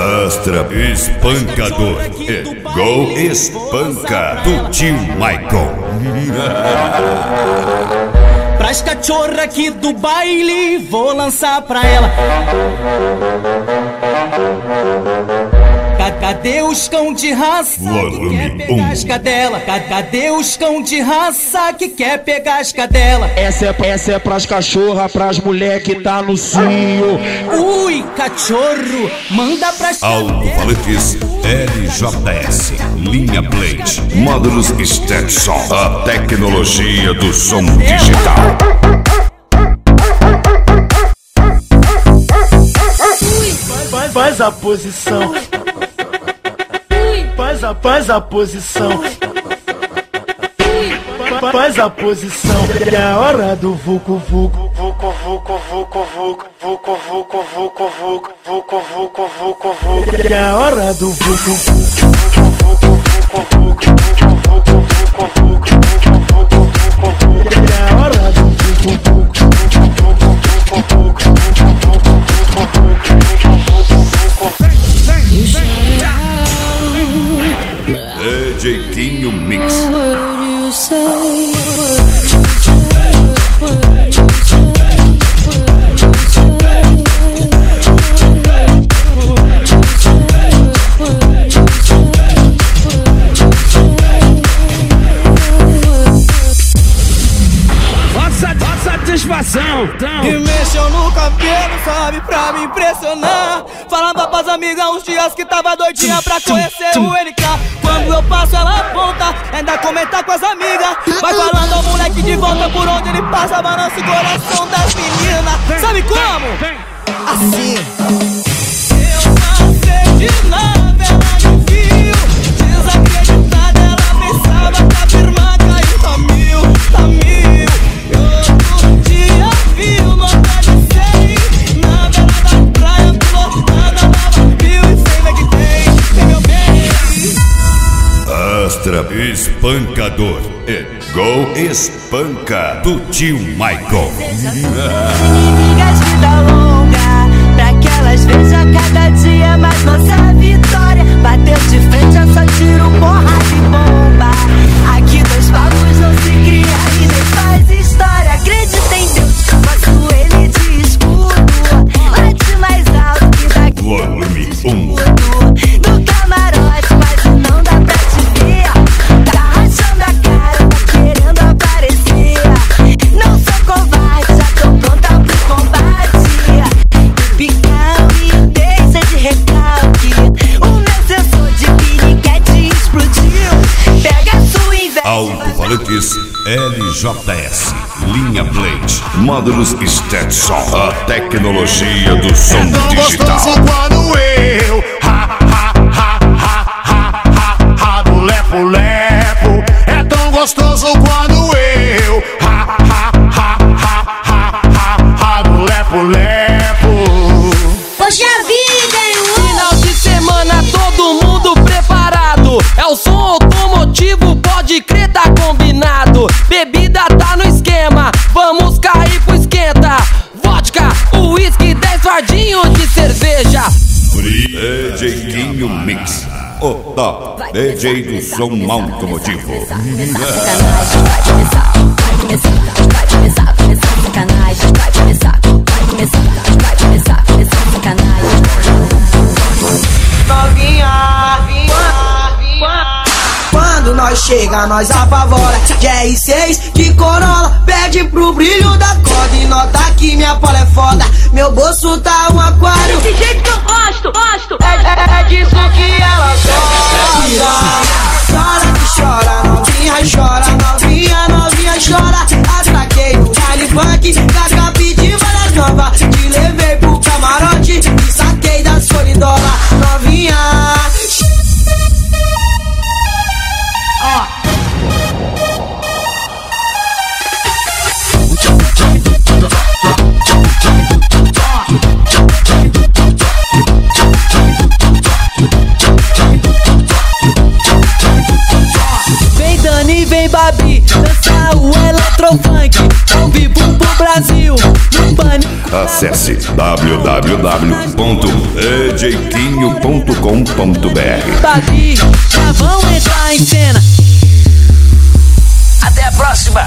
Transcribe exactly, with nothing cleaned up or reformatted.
Astra espancador. É Gol espanca do tio Michael. Pras cachorra aqui do baile, vou lançar pra ela. Cadê os cão de raça que quer pegar as cadela? Cadê os cão de raça que quer pegar as cadela? Essa é, essa é pras cachorra, pras mulher que tá no cio. Ui, cachorro, manda pras Alto-falantes L J S, linha Blade, módulos Stetson, a tecnologia do som digital. Faz, faz a posição. Faz a, faz a posição. Faz a posição. É a hora do vucu vucu. Vucu vucu vucu vucu. Vucu vucu vucu vucu. Vucu vucu vucu vucu. É a hora do vucu vucu. Vucu vucu vucu. Vucu vucu vucu. Vucu vucu vucu. É a hora do vucu vucu. D J Quinho Mix. Satisfação. E mexeu no cabelo, sabe, pra me impressionar. Falando pras amigas uns dias que tava doidinha pra conhecer o N K. Quando eu passo ela aponta, ainda comentar com as amigas. Vai falando ao moleque de volta por onde ele passa, balança o coração das meninas. Sabe como? Assim. Eu não sei de nada, ela me viu desacreditada, ela pensava que a firma caiu. Tá mil, tá mil. Viu, nota de cem. Na beira da praia, pilotada, nova viu e sei que tem, tem meu bem. Astra espancador. É Gol espanca do tio Michael. Inimigas vida longa, pra que elas vejam cada dia mais nossa vitória. Bateu de frente, é só tiro, porrada e bomba. Aqui dois bagos não se cria e nem faz história. Acredita em Deus, faço ele de escudo. Bate mais alto que daqui Volume um. do camarote, mas não dá pra te ver. Tá rachando a cara, tá querendo aparecer. Não sou covarde, já tô pronta pro combate. Picão e deixa de recalque. O meu sensor de piriquete explodiu. Pega a sua inveja. Alto-falantes L J S, linha Blade, módulos Stetson, a tecnologia do som é tão digital. Gostoso quando eu ha ha ha ha ha ha ha do lepo lepo. É tão gostoso quando eu ha ha ha ha ha ha ha do lepo lepo. Poxa vida, hein? Final de semana, todo mundo preparado. É o som automotivo, pode crer, tá combinado. Bebida tá no esquema, vamos cair pro esquenta. Vodka, uísque, dez fardinhos de cerveja. D J Quinho Mix, o top D J do som automotivo. Vai começar, vai começar, vai começar, começar sacanagem. Vai começar, vai começar, vai começar, começar sacanagem. Novinha, novinha. Quando nós chega, nós apavora. De R seis, de Corolla, pede pro brilho da corda e nota que minha pola é foda. Meu bolso tá um aquário. Desse jeito que eu gosto, gosto. É, é, é disso que ela gosta. Chora que chora, novinha chora, novinha, novinha chora. Atraquei no baile funk, da capite várias novas. Te levei pro camarote e saquei da solidola. Novinha. Vem Dani, vem Babi, dança o eletrofunk. Ao vivo, Brasil, no pânico. Acesse w w w ponto ejeitinho ponto com ponto b r. Tá aqui, já vão entrar em cena. Até a próxima!